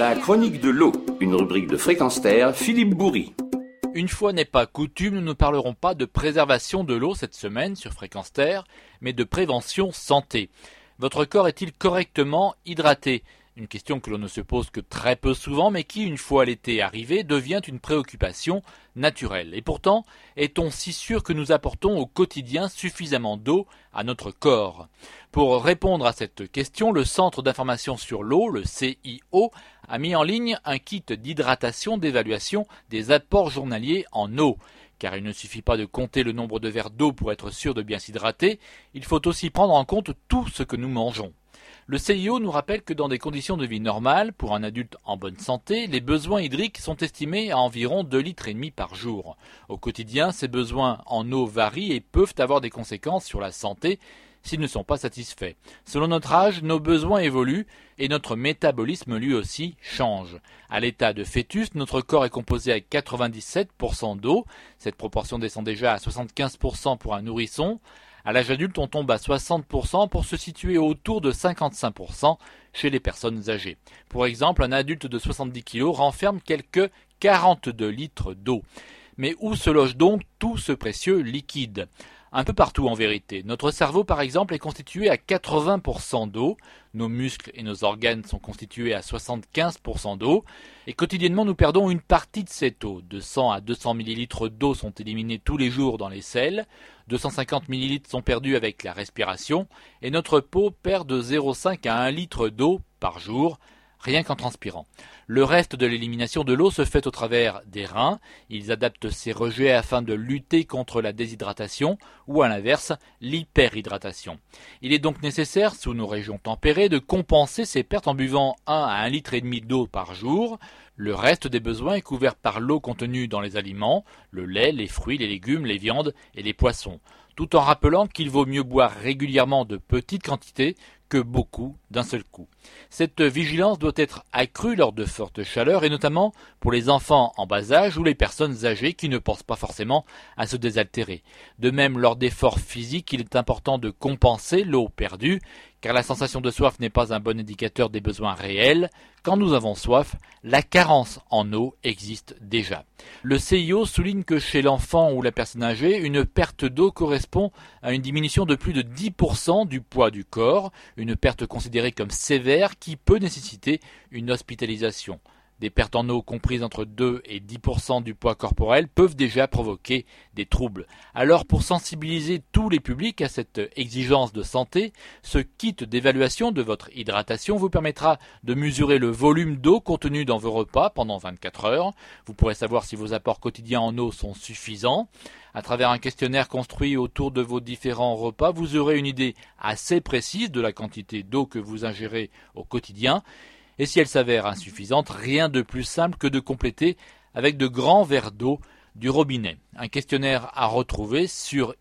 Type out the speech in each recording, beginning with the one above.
La chronique de l'eau, une rubrique de Fréquence Terre, Philippe Bourri. Une fois n'est pas coutume, nous ne parlerons pas de préservation de l'eau cette semaine sur Fréquence Terre, mais de prévention santé. Votre corps est-il correctement hydraté ? Une question que l'on ne se pose que très peu souvent, mais qui, une fois l'été arrivé, devient une préoccupation naturelle. Et pourtant, est-on si sûr que nous apportons au quotidien suffisamment d'eau à notre corps ? Pour répondre à cette question, le Centre d'information sur l'eau, le CIO, a mis en ligne un kit d'hydratation d'évaluation des apports journaliers en eau. Car il ne suffit pas de compter le nombre de verres d'eau pour être sûr de bien s'hydrater, il faut aussi prendre en compte tout ce que nous mangeons. Le CIO nous rappelle que dans des conditions de vie normales, pour un adulte en bonne santé, les besoins hydriques sont estimés à environ 2,5 litres par jour. Au quotidien, ces besoins en eau varient et peuvent avoir des conséquences sur la santé s'ils ne sont pas satisfaits. Selon notre âge, nos besoins évoluent et notre métabolisme lui aussi change. À l'état de fœtus, notre corps est composé à 97% d'eau. Cette proportion descend déjà à 75% pour un nourrisson. À l'âge adulte, on tombe à 60% pour se situer autour de 55% chez les personnes âgées. Pour exemple, un adulte de 70 kg renferme quelques 42 litres d'eau. Mais où se loge donc tout ce précieux liquide ? Un peu partout en vérité. Notre cerveau par exemple est constitué à 80% d'eau, nos muscles et nos organes sont constitués à 75% d'eau, et quotidiennement nous perdons une partie de cette eau. De 100 à 200 ml d'eau sont éliminés tous les jours dans les selles, 250 ml sont perdus avec la respiration, et notre peau perd de 0,5 à 1 litre d'eau par jour, rien qu'en transpirant. Le reste de l'élimination de l'eau se fait au travers des reins. Ils adaptent ces rejets afin de lutter contre la déshydratation ou à l'inverse, l'hyperhydratation. Il est donc nécessaire, sous nos régions tempérées, de compenser ces pertes en buvant 1 à 1,5 litre d'eau par jour. Le reste des besoins est couvert par l'eau contenue dans les aliments, le lait, les fruits, les légumes, les viandes et les poissons, tout en rappelant qu'il vaut mieux boire régulièrement de petites quantités que beaucoup d'un seul coup. Cette vigilance doit être accrue lors de fortes chaleurs et notamment pour les enfants en bas âge ou les personnes âgées qui ne pensent pas forcément à se désaltérer. De même, lors d'efforts physiques, il est important de compenser l'eau perdue car la sensation de soif n'est pas un bon indicateur des besoins réels. Quand nous avons soif, la carence en eau existe déjà. Le CIO souligne que chez l'enfant ou la personne âgée, une perte d'eau correspond à une diminution de plus de 10% du poids du corps, une perte considérée comme sévère qui peut nécessiter une hospitalisation. Des pertes en eau comprises entre 2 et 10% du poids corporel peuvent déjà provoquer des troubles. Alors pour sensibiliser tous les publics à cette exigence de santé, ce kit d'évaluation de votre hydratation vous permettra de mesurer le volume d'eau contenu dans vos repas pendant 24 heures. Vous pourrez savoir si vos apports quotidiens en eau sont suffisants. À travers un questionnaire construit autour de vos différents repas, vous aurez une idée assez précise de la quantité d'eau que vous ingérez au quotidien. Et si elle s'avère insuffisante, rien de plus simple que de compléter avec de grands verres d'eau du robinet. Un questionnaire à retrouver sur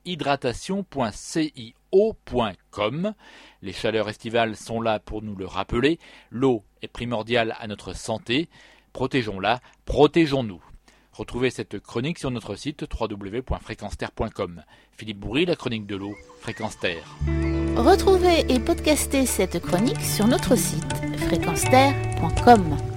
hydratation.cio.com. Les chaleurs estivales sont là pour nous le rappeler. L'eau est primordiale à notre santé. Protégeons-la, protégeons-nous. Retrouvez cette chronique sur notre site www.fréquenceterre.com. Philippe Bourri, la chronique de l'eau, Fréquence Terre. Retrouvez et podcastez cette chronique sur notre site fréquenceterre.com.